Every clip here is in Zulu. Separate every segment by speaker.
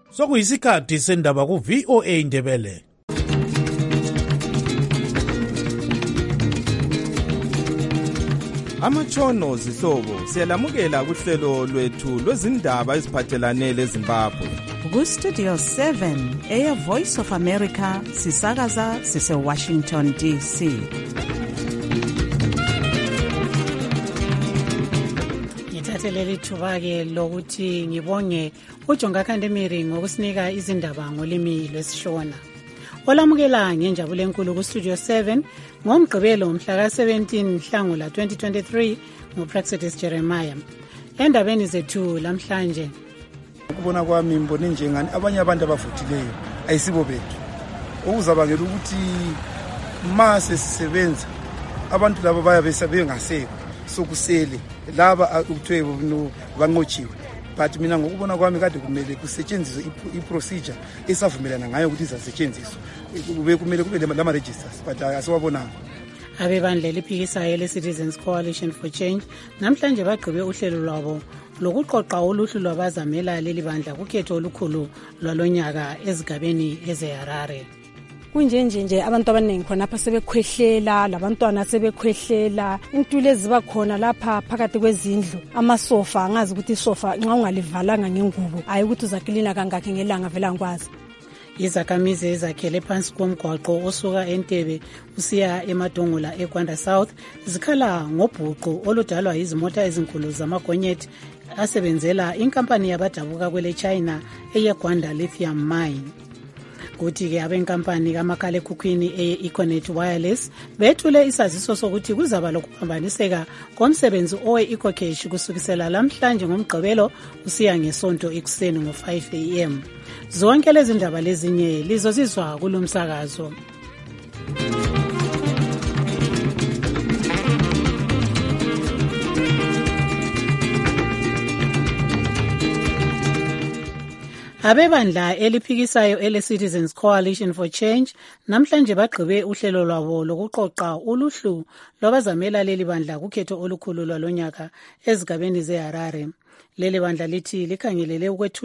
Speaker 1: Sokuyisikhathi sendaba ku VOA Indebele.
Speaker 2: Amatshono zihlobo siyalamukela kuhlelo lwethu lwezindaba eziphathelane leZimbabwe.
Speaker 3: Ku Studio 7 Air Voice of America sisakaza sise Washington DC.
Speaker 4: Ngithathelele ithuba ke lokuthi ngibonge uJongakhandemiri ngokusinika izindaba ngolimi lwesiShona. Olamukela ngenjabulo enkulu ku Studio 7 ngomgqibelo mhla ka-17 Nhlangula 2023 nguPraxedis Jeremiah. Endabeni zethu lamhlanje,
Speaker 5: ukubona kwami mbone njengani abanye abantu abavuthileyo ayisibo bethu, okuzabangela ukuthi mase sisebenza abantu labo bayabe ngasekho sokusele laba ukuthiwe banqotshiwe. But mina ngokubona kwami kade kumele kusetshenziswe i-procedure esavumelana ngayo ukuthi izasetshenziswe, kumele kube lama registers, but asiwabonanga.
Speaker 4: Abebandla eliphikisayo le-Citizens Coalition for Change namhlanje bagqibe uhlelo lwabo lokuqoqa uluhlu lwabazamela leli bandla kukhetho olukhulu lwalonyaka ezigabeni ezeHarare.
Speaker 6: Kunjenje abantu abaningi khona lapha sebekhwehlela, labantwana sebekhwehlela, intuli eziba khona lapha phakathi kwezindlu, amasofa angazi ukuthi isofa nxa ungalivalanga ngengubo ayi ukuthi uzaklina kangakhe ngelanga vela ngikwazi.
Speaker 4: Izakhamizi ezakhele phansi komgwaqo osuka eNtebe usiya eMadongola eGwanda South zikhala ngobhuqu oludalwa izimota ezinkulu zamagonyeti asebenzela inkampani yabadabuka kwele China eyeGwanda Lithium Mine. Kuthi-ke abenkampani kamakhalekhukhwini eye-Econet Wireless bethule isaziso sokuthi kuzaba lokuphambaniseka komsebenzi owe-EcoCash kusukisela lamhlanje ngomgqibelo usiya ngesonto ekuseni ngo-5 AM. Zonke lezi ndaba lezinye lizozizwa kulo msakazo. Abebandla eliphikisayo ele-Citizens Coalition for Change namhlanje bagqibe uhlelo lwabo lokuqoqa uluhlu lwabazamela leli bandla kukhetho olukhulu lwalonyaka ezigabeni zeHarare. Leli bandla lithi likhangelele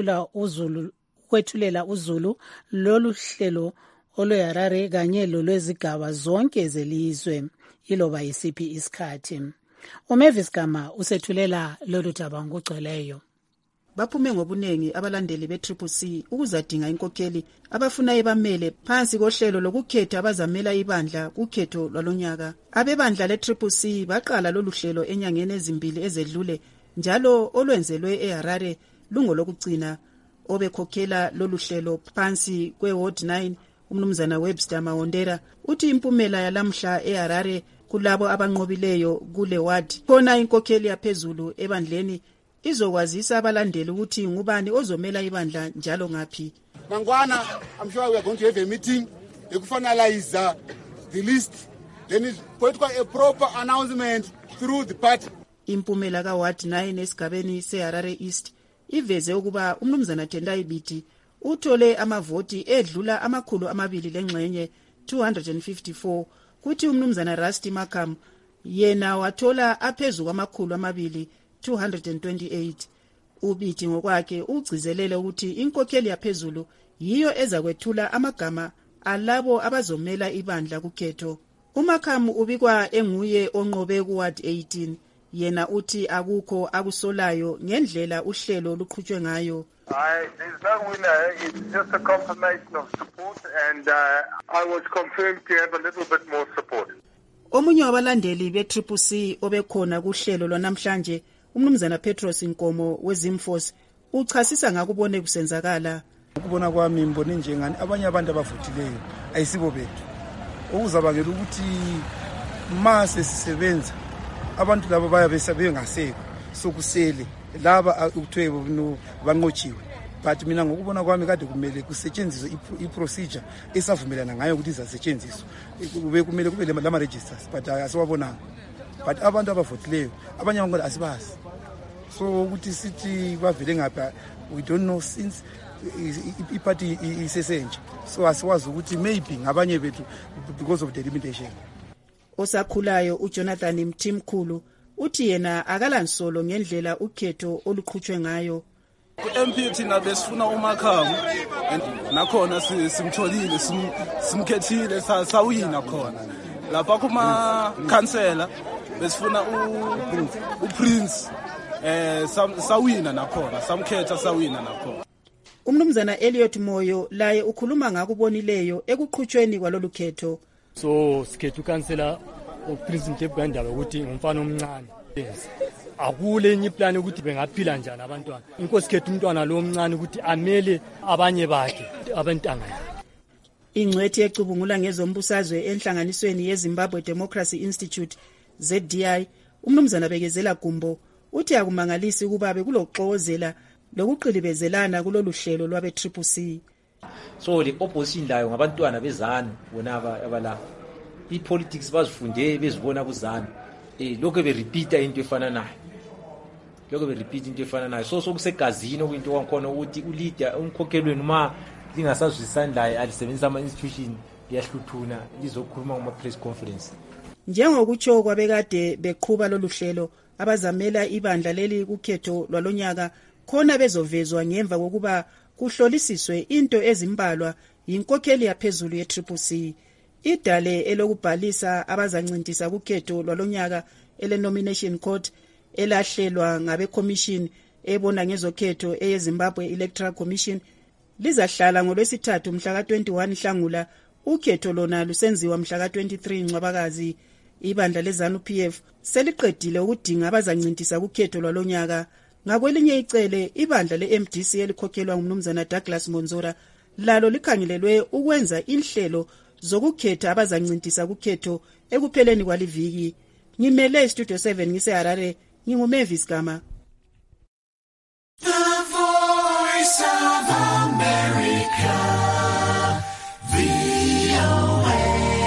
Speaker 4: ukwethulela uzulu lolu hlelo olweHarare kanye lolwezigaba zonke zelizwe iloba yisiphi isikhathi. uMavis Gama usethulela lolu daba ngokugcweleyo.
Speaker 7: Baphume ngobunengi abalandeli be-CCC ukuzadinga inkokheli abafuna ibamele phansi kohlelo lokukhetha abazamela ibandla kukhetho lwalonyaka. Abebandla le-CCC baqala lolu hlelo enyangeni ezimbili ezedlule, njalo olwenzelwe eHarare lungolokugcina. Obekhokhela lolu hlelo phansi kwe-Ward 9 umnumzana Webster Mawondera uthi impumela yalamhla eHarare kulabo abanqobileyo kule ward khona inkokheli yaphezulu ebandleni izokwazisa abalandeli ukuthi ngubani ozomela ibandla njalo ngaphi.
Speaker 8: Mangwana, I'm sure we are going to have a meeting to finalize the list. Then it's a proper announcement through the party.
Speaker 7: Impumela ka Ward 9 esigabeni seHarare East iveze ukuba umnumzana Tendai Biti uthole amavoti edlula amakhulu amabili lengxenye 254, kuthi umnumzana Rusty Makam yena wathola aphezu kwamakhulu amabili 228. Ubiti ngokwakhe ugcizelele ukuthi inkokheli yaphezulu yiyo ezakwethula amagama alabo abazomela ibandla kukhetho. uMakam ubikwa enguye onqobe kuWard 18. Yena uthi akukho akusolayo ngendlela uhlelo luqhutshwe ngayo.
Speaker 9: There's no winner. It's just a confirmation of support, and I was confirmed to have a little bit more support.
Speaker 7: Omunye wabalandeli be-CCC obekhona kuhlelo lwanamhlanje umnumzana Petros Nkomo weZimforce uchasisa ngakubone kusenzakala.
Speaker 5: Ukubona kwami mbone njengani abanye abantu abavuthileyo ayisibo bethu, okuzabangela ukuthi mase sisebenza abantu labo bayabe ngasekho sokusele laba ukuthiwe banqotshiwe. But mina ngokubona kwami kade kumele kusetshenziswe i-procedure esavumelana ngayo ukuthi izasetshenziswe, kumele kube lama registers, but asiwabonanga. But abantu abavuthileyo abanye abantu asibazi, so ukuthi sithi bavele ngapha we don't know since iparty isesenje, so asiwazi ukuthi maybe ngabanye bethu because of the limitation.
Speaker 7: Osakhulayo uJonathan Mthimkhulu uthi yena akalansolo ngendlela ukhetho oluqhutshwe ngayo.
Speaker 10: ku-MP thina besifuna uMakhamu nakhona simtholile simkhethile sawina khona lapha kuma-councillor besifuna uPrince sawina nakhona samkhetha sawina nakhona.
Speaker 7: Umnumzana Elliot Moyo laye ukhuluma ngakubonileyo ekuqhutshweni kwalolu khetho.
Speaker 11: So sikhetha ukansela uPrince Mthebukandaba ukuthi ngumfana omncane. Akule enye plan ukuthi bengaphila njani abantwana. Inkosi khetha umntwana lo omncane ukuthi amele abanye bakhe abantanga yakhe.
Speaker 7: Ingcwethi ecubungula ngezombusazwe enhlanganisweni yeZimbabwe Democracy Institute ZDI umnumzana Bekezela Gumbo uthi akumangalisi ukuba bekuloxokozela lokuqilibezelana kulolu hlelo lwabe CCC.
Speaker 12: So the opposition layo ngabantwana bezana bona abala ipolitics bazifunde bezibona kuzana lokho berepeata into efana nayo so sokusegazini okwinto kwakhona ukuthi uleader umkhokhelweni uma lingasazwisandlayo alisebenzisa ama-institution liyahluthuna lizokhuluma ngama-press conference.
Speaker 7: Njengokutsho kwabekade beqhuba lolu hlelo abazamela ibandla leli kukhetho lwalonyaka khona bezovezwa ngemva kokuba kuhlolisiswe into ezimbalwa yinkokheli yaphezulu ye-CCC. Idale elokubhalisa abazancintisa kukhetho lwalonyaka ele-nomination court elahlelwa ngabe-commission ebona ngezokhetho eyeZimbabwe Electoral Commission lizahlala ngolwesithathu mhla ka-21 Nhlangula. Ukhetho lona lusenziwa mhla ka-23 Ncwabakazi. Ibandla leZANU-PF seliqedile ukudinga abazancintisa kukhetho lwalonyaka. Ngakwelinye icele ibandla le-MDC elikhokhelwa ngumnumzana Douglas Monzora lalo likhangelelwe ukwenza inhlelo zokukhetha abazancintisa kukhetho ekupheleni kwaliviki. Ngimele Studio 7 ngiseHarare, nginguMavis Gama.
Speaker 13: The Voice of America, VOA.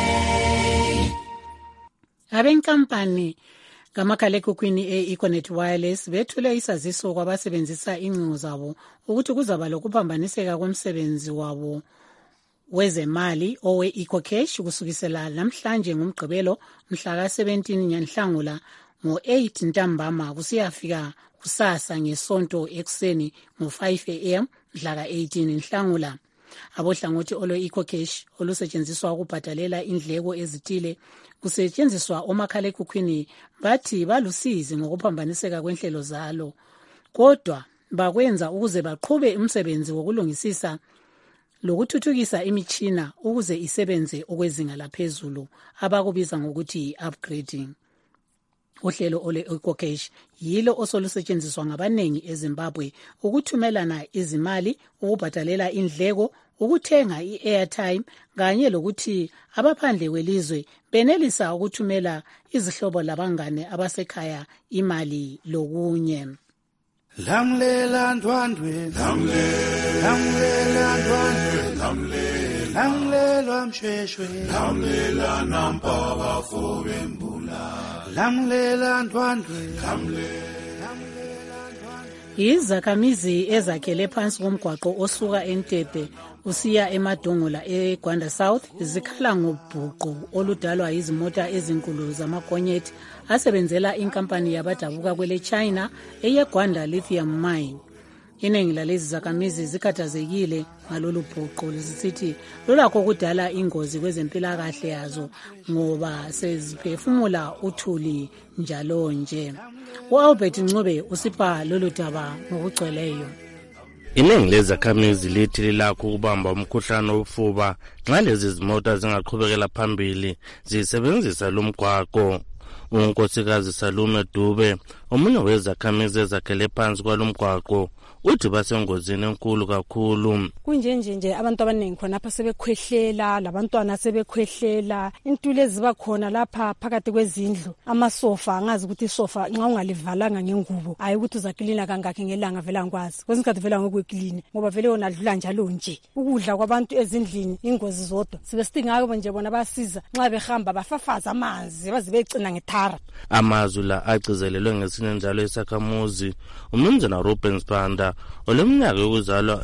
Speaker 4: Abenkampani kamakhalekhukhwini e-Econet Wireless bethule isaziso kwabasebenzisa ingcingo zabo ukuthi kuzaba lokuphambaniseka komsebenzi wabo wezemali owe-EcoCash kusukisela namhlanje ngomgqibelo mhla ka-17 Nhlangula ngo-8 ntambama kusiyafika kusasa ngesonto ekuseni ngo-5 AM mhla ka-18 Nhlangula. Abohlangothi olwe-EcoCash olusetshenziswa ukubhadalela indleko ezithile kusetshenziswa omakhalekhukhwini bathi balusizi ngokuphambaniseka kwenhlelo zalo, kodwa bakwenza ukuze baqhube umsebenzi wokulungisisa lokuthuthukisa imitshina ukuze isebenze okwezinga laphezulu abakubiza ngokuthi yi-upgrading. Uhlelo ole-EcoCash yilo osolusetshenziswa ngabanengi eZimbabwe ukuthumelana izimali, ukubhadalela indleko, ukuthenga i-airtime kanye lokuthi abaphandle kwelizwe benelisa ukuthumela izihlobo labangane abasekhaya imali lokunye.
Speaker 1: Lamlela ndwandwe, lamlela ndwandwe, lamlela msheshwe, lamlela nampa bafobe mbula, lamlela ndwandwe,
Speaker 4: Izakhamizi ezakhele phansi komgwaqo osuka eNtebe usiya eMadongola eGwanda South zikhala ngobhuqu oludalwa izimota ezinkulu zamagonyeti asebenzela inkampani yabadabuka kwele China eyeGwanda Lithium Mine. Iningi lalezi zakhamizi zikhathazekile ngalolu bhuqu lisithi lolakho kudala ingozi kwezempilakahle yazo ngoba seziphefumula uthuli njalo nje. U-Albert Ncube usipha lolu daba ngokugcweleyo.
Speaker 14: Iningi lezakhamizi lithi lilakho ukubamba umkhuhlane wofuba nxa lezi zimota zingaqhubekela phambili zisebenzisa lo mgwaqo. Unkosikazi Salume Dube omunye wezakhamizi ezakhele phansi kwalo mgwaqo uthi basengozini enkulu kakhulu.
Speaker 6: Kunjenje abantu abaningi khona lapha sebekhwehlela, labantwana sebekhwehlela, intulo eziba khona lapha phakathi kwezindlu, amasofa angazi ukuthi isofa nxa ungalivalanga ngengubo ayi ukuthi uzaklina kangakhe ngelanga vela ngikwazi. Kwesinkathi vela ngokweklini ngoba vele yona adlula njalo nje. Ukudla kwabantu ezindlini ingozi zodwa. Sibe sidingako nje bona basiza nxa behamba bafafaza amanzi baze becina ngetha
Speaker 15: thara.
Speaker 14: Amazwi la agcizelelwe ngesinye njalo esakhamuzi umnumzana Ruben Sibanda oleminyaka yokuzalwa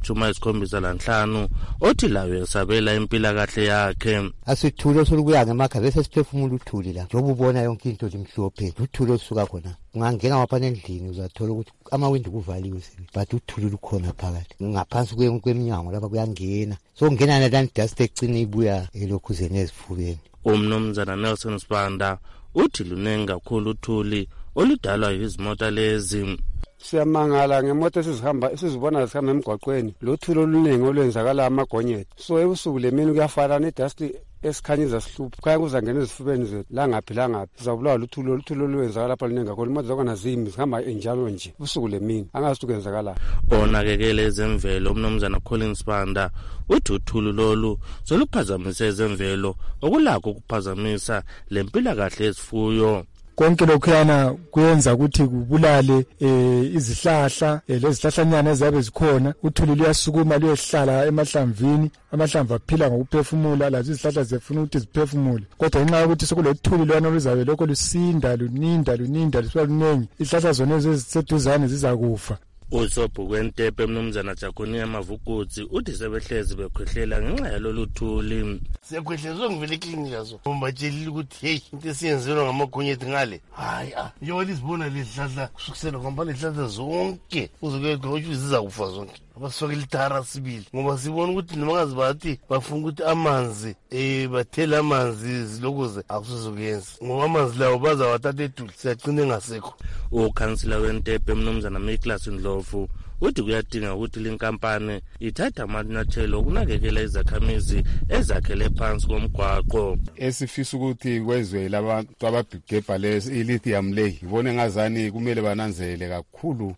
Speaker 14: engama-75 othi layo esabela impilakahle yakhe.
Speaker 16: Asithule solukuya ngemakhaya bese siphefumula uthuli la njengoba ubona yonke into limhlophe uthuli osuka khona ungangena ngapha endlini uzathola ukuthi amawindi kuvaliwe but uthuli lukhona phakathi ngaphansi kweminyango lapha kuyangena so ngena nalani dust ecine ibuya elokhuzeni ezifubeni.
Speaker 14: Umnumzana Nelson Sibanda uthi lunengi kakhulu uthuli oludalwa yizimota lezi.
Speaker 17: Siyamangala ngemoto esizibona zihamba emgwaqweni lothuli oluningi olwenzakala amagonyeti so ebusuku lemini kuyafana nedust esikhanyiza sihlupha khaya kuzangena ezifubeni zethu la ngaphi sizabulawa luthuli olwenzakala lapha luningi kakhulu imoto zakhona zimbi zihamba enjalo nje ubusuku lemini angazi ukuthi kwenzakala.
Speaker 14: Onakekele ezemvelo umnumzana Collins Sibanda uthi uthuli lolu soluphazamise ezemvelo okulakho ukuphazamisa lempilakahle yezifuyo.
Speaker 18: Konke lokhuyana kuyenza ukuthi kubulale izihlahla lezihlahlanyana ezabe zikhona. Uthuli luyasukuma luyehlala emahlamvini, amahlamvu aphila ngokuphefumula, lazo izihlahla zifuna ukuthi ziphefumule. Kodwa ngenxa yokuthi sekulothuli lwana oluzabe lokho lusinda luninda lisuka lunengi, izihlahla zona eziseduzane zizakufa.
Speaker 14: Usobhukwentepe umnumzana Jaconia Mavukudzi uthi sebehlezi bekhwehlela ngenxa yalolu thuli.
Speaker 19: Siyakhwehlezwa ngivele eklinika zo umbatshelile ukuthi hey into esiyenzelwa ngamagonyeti ngale hayi njengoba lizibona lezihlahla kusukisela kwamba lezihlahla zonke uzokuyekho ukuthi zizakufa zonke abasifakela itara sibili ngoba sibona ukuthi nomakazi bathi bafuna ukuthi amanzi bathele amanzi zilokuze akusizokuyenza ngoba amanzi lawo bazawathatha eDuli siyagcina engasekho.
Speaker 14: Ukhansila wentepe umnumzana Miklas Ndlovu uthi kuyadinga ukuthi linkampani ithatha amanyathelo okunakekela izakhamizi ezakhele phansi komgwaqo.
Speaker 20: Esifisa ukuthi kwezwe labantu ababhigebha lithium le ibone ngazani kumele bananzele kakhulu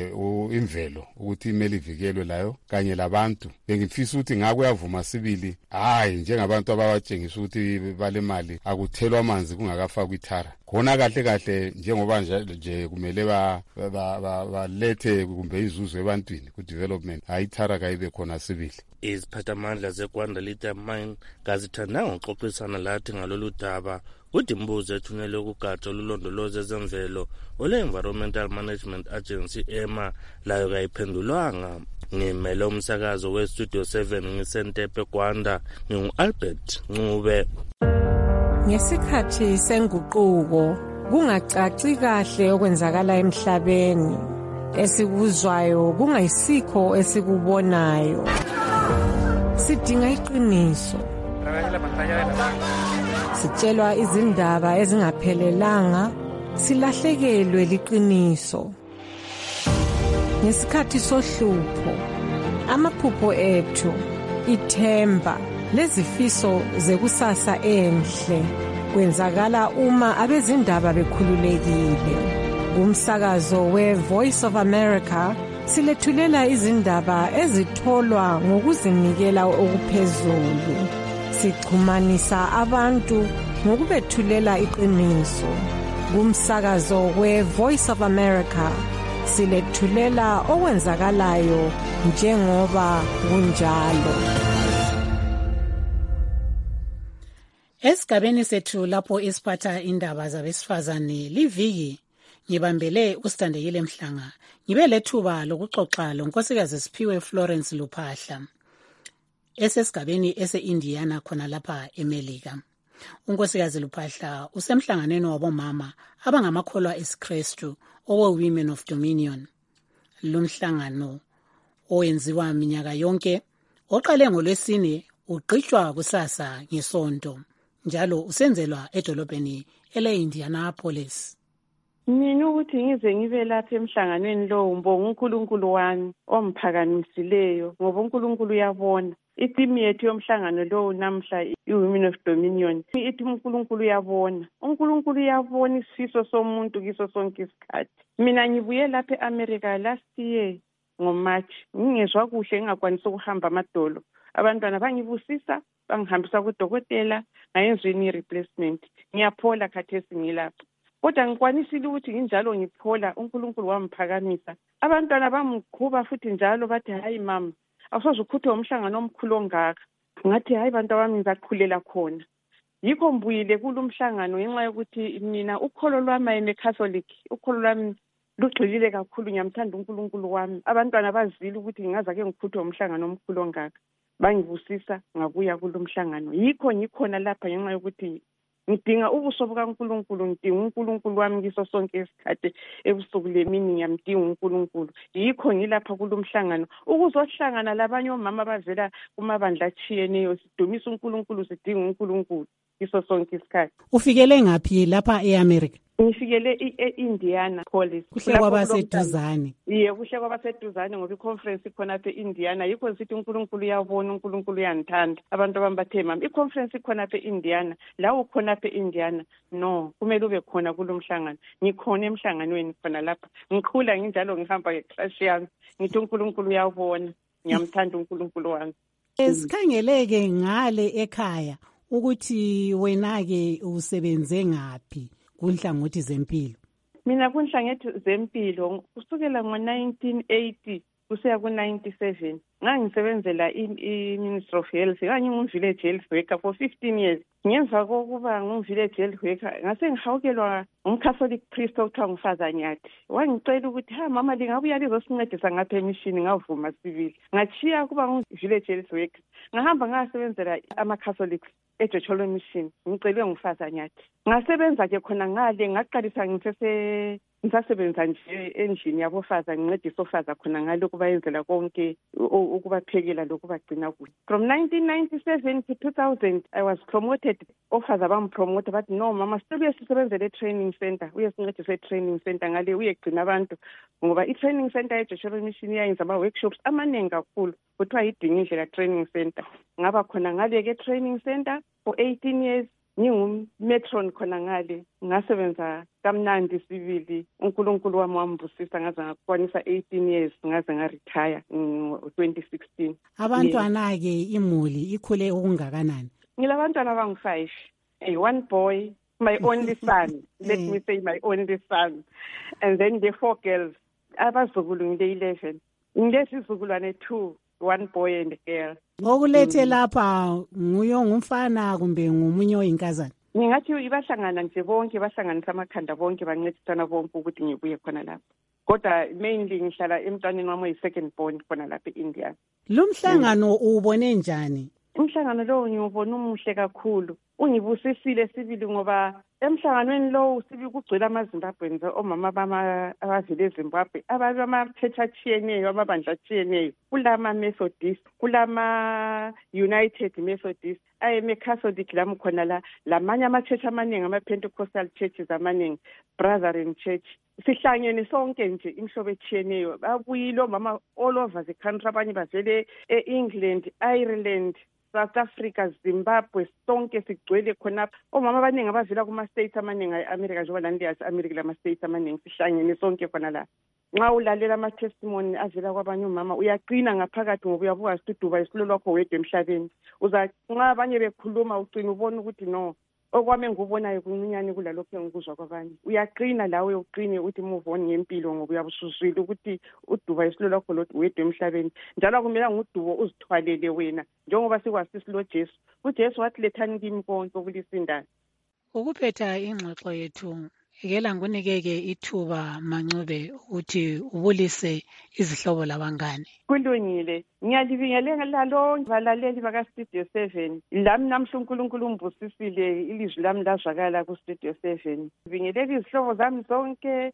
Speaker 20: imvelo ukuthi imele ivikelwe layo kanye labantu. Bengifisa ukuthi ngakuyavuma sibili hayi njengabantu abawatshengisa ukuthi balemali akuthelwa amanzi kungakafakwa ithara. Khona kahle njengoba nje kumele balethe kumbe izuzo ebantwini ku development ayithara kayibe khona sibili. Iziphathamandla zeGwanda Lithium Mine kazithandanga ukuxoxisana lathi ngalolu daba. Uthi imbuzo ethunyelwe kugatsha olulondoloza ezemvelo ole-Environmental Management Agency EMA layo kayiphendulwanga. Ngimele umsakazo we-Studio 7 ngisentepe Gwanda ngingu-Albert Ncube.
Speaker 21: Ngesikhathi senguquko kungacaci kahle okwenzakala emhlabeni esikuzwayo kungayisikho esikubonayo. Sidinga iqiniso. Sitshelwa izindaba ezingaphelelanga silahlekelwe liqiniso. Ngesikhathi sohlupho amaphupho ethu ithemba lezifiso zekusasa enhle kwenzakala uma abezindaba bekhululekile. Umsakazo we-Voice of America silethulela izindaba ezitholwa ngokuzinikela okuphezulu. Sixhumanisa abantu ngokubethulela iqiniso. Kumsakazo we-Voice of America silethulela okwenzakalayo njengoba kunjalo.
Speaker 4: Esigabeni sethu lapho isiphatha indaba zabesifazane liviki ngibambele uSithandekile Mhlanga ngibe lethuba lokuxoxa lonkosikazi Siphiwe Florence Luphahla esesigabeni ese-Indiana khona lapha eMelika. Unkosikazi Luphahla usemhlanganweni wabomama abangamakholwa esiKristu owe-Women of Dominion. Lumhlangano owenziwa minyaka yonke oqale ngoLwesine ugqitshwa kusasa ngeSonto njalo usenzelwa edolobheni ele-Indianapolis.
Speaker 22: Mina ukuthi ngize ngibe lapha emhlanganweni lo ngibonga uNkulunkulu wami omphakamisileyo ngoba uNkulunkulu uyabona. Itimu yethu yomhlangano lo namhla i-Women of Dominion ithi uNkulunkulu uyabona. uNkulunkulu uyabona isifiso somuntu kiso sonke isikhathi. Mina ngibuye lapha eAmerica last year ngoMarch ngingezwa kuhle ngingakwanisa ukuhamba amadolo. Abantwana bangibusisa bangihambisa kudokotela ngayenzweni i-replacement. Ngiyaphola khathesi ngilapha. Kodwa ngikwanisile ukuthi nginjalo ngiphola uNkulunkulu wamphakamisa. Abantwana bamgquba futhi njalo bathi hayi mama awusoze ukhuthe umhlangano omkhulu ongaka. Ngathi hayi bantu bami ngizaqhulela khona. yikho mbuyile kulumhlangano ngenxa yokuthi mina ukholo lwami ayimecatholic, ukholo lwami lugxilile kakhulu, ngiyamthanda uNkulunkulu wami. Abantwana bazile ukuthi ngingaza ke ngikhuthwe umhlangano omkhulu ongaka, bangibusisa ngabuya kulumhlangano. Yikho ngikhona lapha ngenxa yokuthi ngidinga ubuso bukaNkulunkulu, ngidinga uNkulunkulu wami kiso sonke isikhathi, ebusuku lemini ngiyamdinga uNkulunkulu. Yikho ngilapha kulumhlangano ukuzohlangana labanye omama abavela kumabandla atshiyeneyo, sidumisa uNkulunkulu, sidinga uNkulunkulu kiso sonke isikhathi.
Speaker 4: Ufikele ngaphi lapha eAmerica?
Speaker 22: Ngifikele e-Indiana Police.
Speaker 4: Kuhle kwabaseduzane.
Speaker 22: Kuhle kwabaseduzane ngoba i-conference ikhona apha e-Indiana. Yikho ngithi uNkulunkulu uyabona, uNkulunkulu uyanithanda. Abantu abami bathe mama, i-conference ikhona apha e-Indiana. La ukhona apha e-Indiana. No, kumele ube khona kulomhlangano. Ngikhona emhlanganweni khona lapha. Ngikhula nginjalo ngihamba ngeclass yami. Ngithi uNkulunkulu uyabona. Ngiyamthanda uNkulunkulu wami.
Speaker 4: Sikhangeleke ngale ekhaya ukuthi wena-ke usebenze ngaphi kunhlangothi zempilo?
Speaker 22: Mina kunhlangothi zempilo kusukela ngo-1980 kusiya ku-97 ngangisebenzela i-Ministry of Health, ngangingumvillage health worker for 15 years. Ngemva kokuba ngumvillage health worker ngase ngihawukelwa umcatholic priest okuthiwa nguFazanyathi. Wangicela ukuthi mama lingabuya lizosincedisa ngapha emishini, ngavuma sibili. Ngachiya kuba ngumvillage health worker, ngahamba ngasebenzela ama-Catholics eJocholo Mission, ngicelwe nguFazanyathi. Ngasebenza ke khona ngale, ngaqalisa ngisasebenza nje endlini yabofaza, ngincedisa ofaza khona ngale ukubayenzela konke, ukubaphekela lokubagcina kuhle. From 1997 to 2000 I was promoted. Ofaza bampromote bathi no mama sibuye sisebenzele e-training center, uye sincedise e-training center ngale uyegcina abantu, ngoba i-training center eJocholo Mission iyayenza ama-workshops amaningi kakhulu, kuthiwa yidinga indlela training center. Ngaba khona ngale ke training center for 18 years. Ngingummetron khona ngale, ngasebenza kamnandi sibili. uNkulunkulu wami wambusisa ngaze ngakwanisa 18 years ngaze ngaretire ngo-2016.
Speaker 4: Abantwana-ke imuli ikhule okungakanani?
Speaker 22: Ngilabantwana abangu-5, one boy, my only son. Let me say my only son. And then the 4 girls. Abazukulu ngile-11. Ngilesizukulwane 2, one boy and a girl.
Speaker 4: Ngokulethe lapha nguyo ngumfana kumbe ngumunye oyinkazana?
Speaker 22: Ngingathi bahlangana nje bonke, bahlanganisa amakhanda bonke, bancedisana bonke ukuthi ngibuye khona lapha. Kodwa mainly ngihlala emntwaneni wami oyi-second born khona lapha e-India.
Speaker 4: Lumhlangano uwubone njani?
Speaker 22: Umhlangano lowo ngiwubona umuhle kakhulu, ungibusisile sibili ngoba emhlanganweni lowo sibili kugcwele amaZimbabweans, omama abavele eZimbabwe, abama-church atshiyeneyo, amabandla atshiyeneyo. Kulama-Methodist, kulama-United Methodist, ayeme-Catholic lami khona la, lamanye ama-church amaningi, ama-Pentecostal churches amaningi, Brethren Church. Sihlangene sonke nje imhlobo etshiyeneyo. Babuyile omama all over the country, abanye bavele e-England, Ireland, South Africa, Zimbabwe, sonke sigcwele khonapha. Omama abaningi abavela kuma-states amaningi e-America, njengoba lani liyazi America lama-states amaningi, sihlangene sonke khona la. Nxa ulalela ama-testimony avela kwabanye umama uyaqina ngaphakathi ngoba uyabuka isiduba isilo lwakho wedwa emhlabeni. Nxa abanye bekhuluma ucina ubona ukuthi no, okwami ngubonayo kuncinyane kulalokho engikuzwa kwabanye. Uyaqina lawe uqine ukuthi move on ngempilo ngoba uyabusuzwile ukuthi uduba isilo lwakho lodwa wedwa emhlabeni. Njalo kumele ngudubo uzithwalele wena njengoba sikwasisi lo Jesu. uJesu wathi lethani kimi konke okulisindana.
Speaker 4: Ukuphetha ingxoxo yethu ngeke ngikunike-ke ithuba Mancube ukuthi ubulise izihlobo labangane.
Speaker 22: Kulungile. Ngiyalibingelela lonke abalaleli baka-Studio 7. Lami namhla uNkulunkulu umbusisile, ilizwi lami lazwakala ku-Studio 7. Ngibingelela izihlobo zami zonke,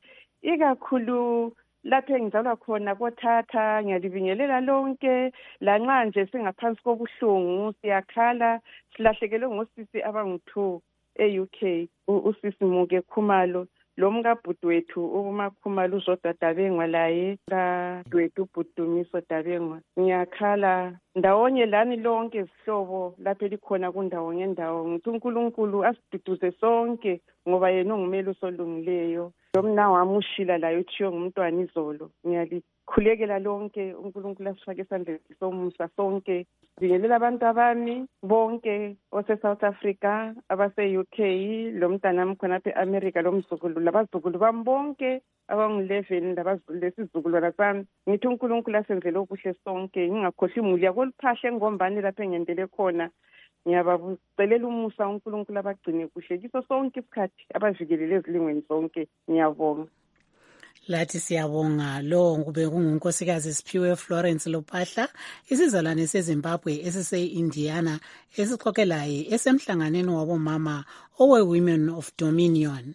Speaker 22: ikakhulu lapho engizalwa khona koThatha. Ngiyalibingelela lonke, lanxa nje singaphansi kobuhlungu, siyakhala, silahlekelwe ngosisi abangu-2 e-UK, usisi Muke Khumalo, lo mkabhuti wethu uMakhumalo uZodadabengwa laye kadwethu uBhudumiso Dabengwa. Ngiyakhala ndawonye lani lonke izihlobo lapho likhona kundawo ngendawo. Ngithi uNkulunkulu asiduduze sonke ngoba yena ungumeli osolungileyo. Lomna wami uShila laye uthiyo ngumntwana izolo. Ngiyalikhulekela lonke, uNkulunkulu asifake esandleni somusa sonke. Ngibingelela abantu abami bonke ose-South Africa, abase-UK, lo mntanami khonapha e-America, lo mzukulu, labazukulu bami bonke abangu-11, lesizukulwana sami. Ngithi uNkulunkulu asenzele okuhle sonke, ngingakhohlwa imuli yakoluphahla engombane lapho engendele khona. Ngiyabacelela umusa uNkulunkulu abagcine kuhle kiso sonke isikhathi abavikelele ezilingweni zonke. Ngiyabonga.
Speaker 4: Lathi siyabonga. Lo kube kungunkosikazi Siphiwe Florence Lopahla, isizalwane seZimbabwe esise-Indiana, esixoxelayo esemhlanganweni wabomama owe-Women of Dominion.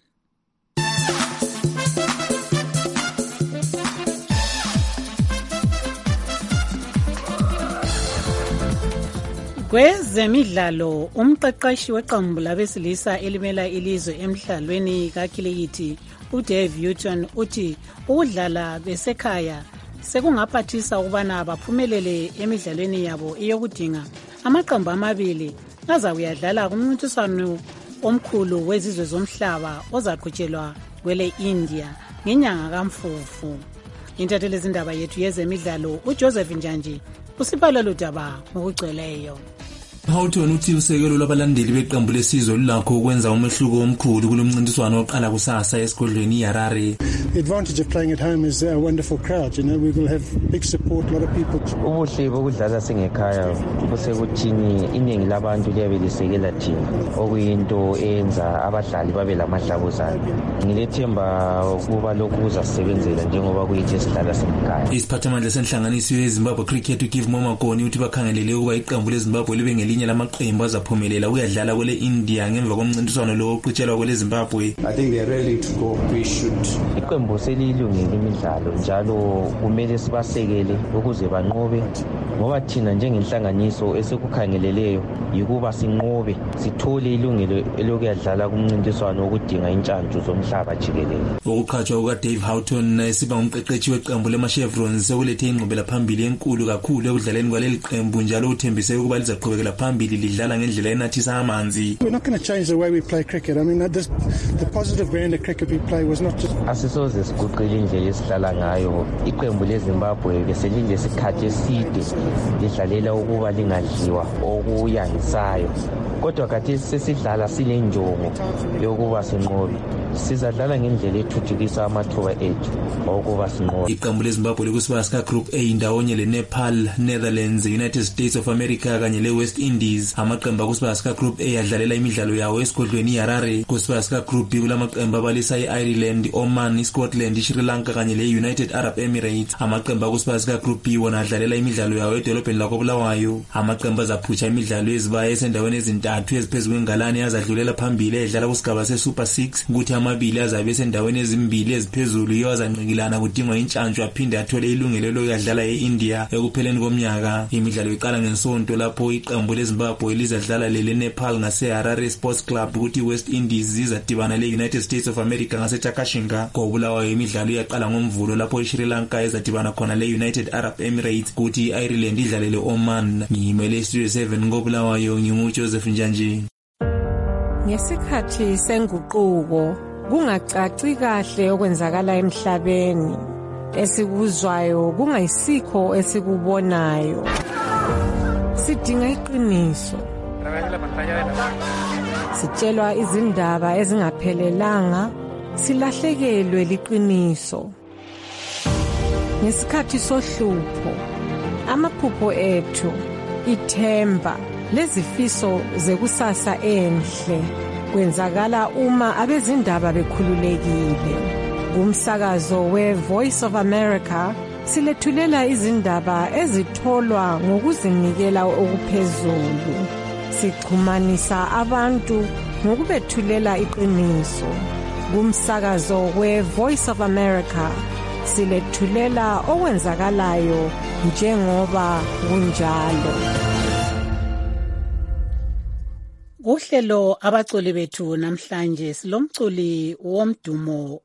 Speaker 4: Kwezemidlalo, umqeqeshi weqembu labesilisa elimela ilizwe emidlalweni kakhilikithi uDave Houghton uthi ukudlala besekhaya sekungaphathisa ukubana baphumelele emidlalweni yabo eyokudinga amaqembu amabili azakuyadlala kumncintiswano omkhulu wezizwe zomhlaba ozaqhutshelwa kwele India ngenyanga kaMfumfu. Intatheli izindaba yethu yezemidlalo uJoseph Njanji usipha lolu daba ngokugcweleyo.
Speaker 2: Houghton uthi usekelo lwabalandeli beqembu lesizwe lulakho ukwenza umehluko omkhulu kulomncintiswano oqala kusasa esigodlweni iHarare.
Speaker 15: The advantage of playing at home is a wonderful crowd. You know, we will have big support, a lot of people.
Speaker 23: Ubuhle bokudlala sengekhaya kusekuthini iningi labantu liyabe lisekela thina okuyinto eyenza abadlali babe lamahlabuzane. Ngilethemba ukuba lokhu kuzasebenzela njengoba kuyithi esidlala sengekhaya.
Speaker 2: Isiphathamandla senhlanganiso yeZimbabwe Cricket uGive Momakoni uthi bakhangelele ukuba iqembu leZimbabwe libe ngelinye lamaqembu azaphumelela ukuyadlala kwele India ngemva komncintiswano lo oqhutshelwa kwele Zimbabwe.
Speaker 15: I think they are ready to go. We should.
Speaker 23: Iqembu selilungile imidlalo njalo kumele sibasekele ukuze banqobe ngoba thina njengenhlanganiso esekukhangeleleyo yikuba sinqobe sithole ilungelo elokuyadlala kumncintiswano okudinga intshantshu zomhlaba jikelele.
Speaker 2: Ukuqhatshwa kukaDave Houghton esiba umqeqeshi weqembu lemaChevrons sekulethe ingqubela phambili enkulu kakhulu ekudlaleni kwaleli qembu njalo uthembise ukuba lizaqhubekela phambili lidlala ngendlela enathisa amanzi.
Speaker 15: We're not going to change the way we play cricket. I mean, the positive brand of cricket we play was not just.
Speaker 23: Asisoze siguqile indlela esidlala ngayo. Iqembu leZimbabwe beselinde isikhathi eside lidlalela ukuba lingadliwa okuyangisayo. Kodwa khathesi sesidlala silenjongo yokuba sinqobe. Sizadlala ngendlela ethuthukisa amathuba ethu okuba sinqobe.
Speaker 2: Iqembu leZimbabwe likusibasika Group A ndawonye leNepal, Netherlands, United States of America kanye leWest Indies. Amaqembu akusibasika Group A adlalela imidlalo yawo esigodlweni iHarare. Kusibasika Group B kulamaqembu abalisa iIreland, Oman, iScotland, iSri Lanka kanye leUnited Arab Emirates. Amaqembu akusibasika Group B wona adlalela imidlalo yawo edolobheni lakoBulawayo. Amaqembu azaphutsha imidlalo ezibaya esendaweni ezintathu eziphezulu kwengalane azadlulela phambili edlala kusigaba seSuper 6 ukuthi amabili azabe esendaweni ezimbili eziphezulu yiyo azanqikilana kudingwa intshantshu aphinde athole ilungelo lokuyadlala eIndia ekupheleni komnyaka. Imidlalo iqala ngesonto lapho iqembu leZimbabwe lizadlala leNepal ngaseHarare Sports Club ukuthi iWest Indies zizadibana leUnited States of America ngaseTakashinga. KoBulawayo imidlalo iyaqala ngomvulo lapho iSri Lanka izadibana khona leUnited Arab Emirates ukuthi iIreland idlale leOman. Ngimele Studio 7 koBulawayo nginguJoseph Njanji.
Speaker 21: Ngesikhathi senguquko kungacaci kahle okwenzakala emhlabeni esikuzwayo kungayisikho esikubonayo. Sidinga iqiniso. Sitshelwa izindaba ezingaphelelanga silahlekelwe liqiniso. Ngesikhathi sohlupho amaphupho ethu ithemba lezifiso zekusasa enhle kwenzakala uma abezindaba bekhululekile. Kumsakazo weVoice of America silethulela izindaba ezitholwa ngokuzinikela okuphezulu. Sixhumanisa abantu ngokubethulela iqiniso. Kumsakazo weVoice of America silethulela okwenzakalayo njengoba kunjalo.
Speaker 4: Uhlelo abaculi bethu namhlanje silomculi womdumo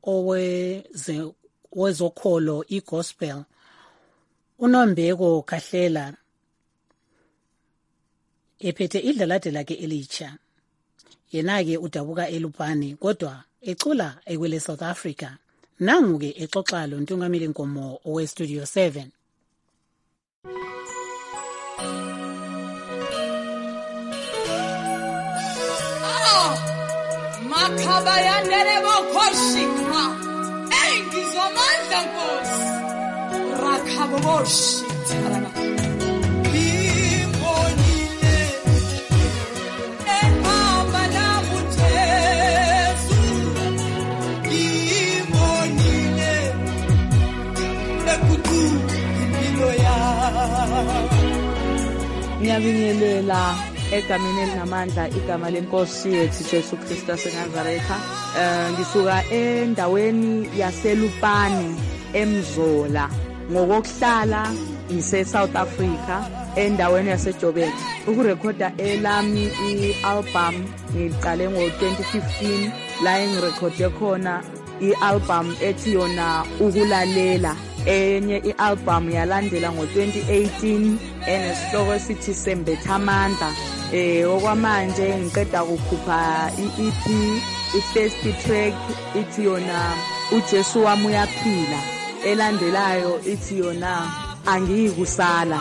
Speaker 4: wezokholo igospel uNombeko Kahlela ephethe idlalade lakhe elitsha. Yena-ke udabuka eLupane kodwa ecula ekwele South Africa. Nangu-ke exoxa lo Ntungamile Nkomo oweStudio 7.
Speaker 24: Makhabayandele bokhoshikwa engizomandla Nkosi rakhaboshi
Speaker 3: Ngiyabingelela egameni elinamandla igama lenkosi yethu Jesu Kristu waseNazaretha. Ngisuka endaweni yaseLupane eMzola. Ngokuhlala ngise-South Africa endaweni yaseJoburg. Ukurekhoda elami i-album ngiqale ngo-2015 la engirekhode khona i-album ethi yona ukulalela. Enye i-album yalandela ngo-2018 enesihloko esithi Sembetha Amandla. Okwamanje ngiqeda ukukhupha i-EP, i-first track ithi yona uJesu wami uyaphila. Elandelayo ithi yona angiyikusala.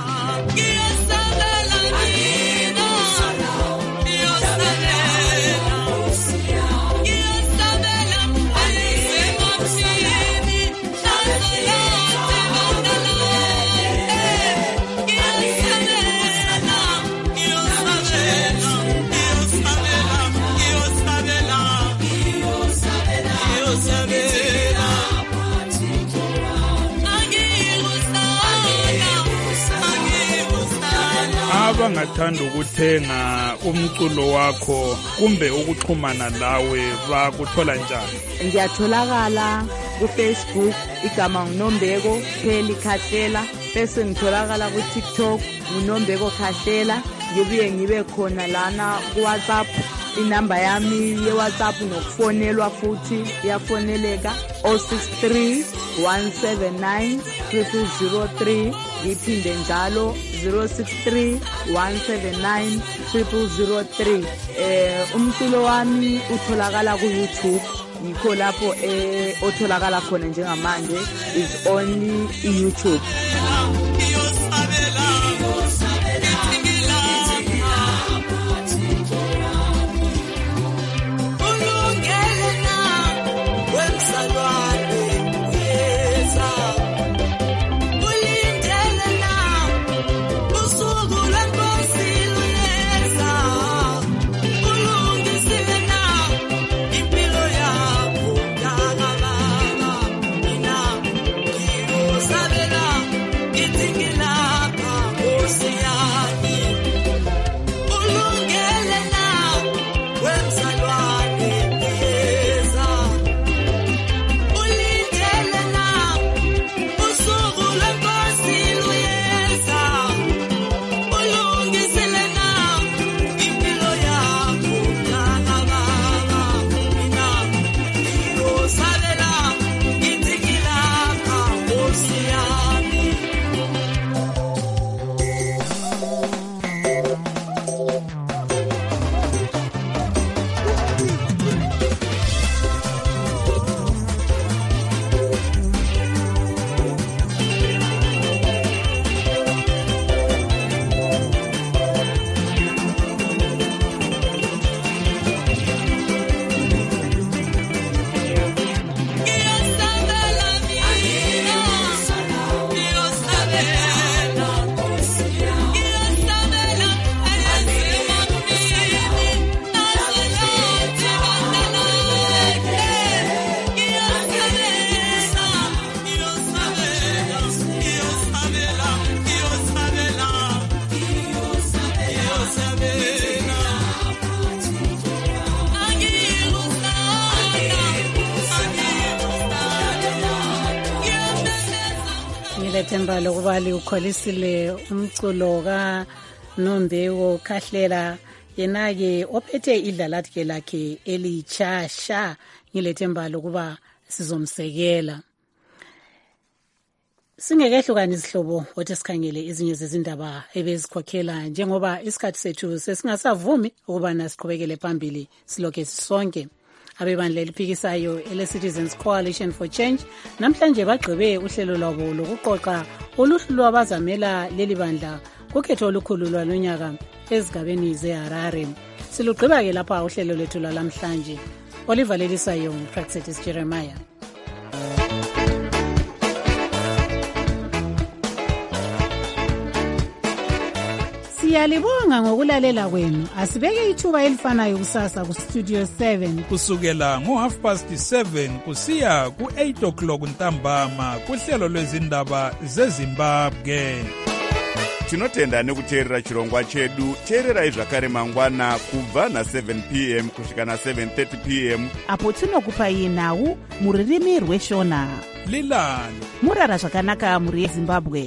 Speaker 5: Abangathanda ukuthenga umculo wakho kumbe ukuxhumana lawe bakuthola njani?
Speaker 3: Ngiyatholakala ku-Facebook igama nguNombeko Pheli Khahlela, bese ngitholakala ku-TikTok nguNombeko Khahlela. Ngibuye ngibe khona lana ku-WhatsApp. Inamba yami ye-WhatsApp nokufonelwa futhi iyafoneleka 063 179 0003. Ngiphinde njalo 063 179 0003. Umculo wami utholakala ku-YouTube. Yikho lapho otholakala khona njengamanje is only YouTube.
Speaker 4: Ngilethemba lokuba liukholisile umculo ka Nombeko Khahlela, yena-ke ophethe idlalathi lakhe elitshasha. Ngilethemba lokuba sizomsekela. Singekehlukani isihlobo othi sikhangele ezinye zezindaba ebezikhokhela njengoba isikhathi sethu sesingasavumi ukuba nasiqhubekele phambili silokhe sisonke. Abebandla eliphikisayo ele-Citizens Coalition for Change namhlanje bagqibe uhlelo lwabo lokuqoqa uluhlu lwabazamela leli bandla kukhetho olukhulu lwalonyaka ezigabeni zeHarare. Silugqiba-ke lapha uhlelo lethu lwalamhlanje. Oliver Lelisayo, Praxetis Jeremiah. Siyalibonga ngokulalela kwenu. Asibeke ithuba elifanayo kusasa ku Studio 7
Speaker 5: kusukela ngo-7:30 kusiya ku-8 o'clock ntambama kuhlelo lwezindaba zeZimbabwe.
Speaker 8: tinotenda nekuteerera chirongwa chedu. Teererai zvakare mangwana kubva na7 p.m. kusvika na7:30 p.m.
Speaker 7: apo tinokupai nhau muririmi rweshona.
Speaker 5: Lilani
Speaker 7: murara zvakanaka muri yeZimbabwe.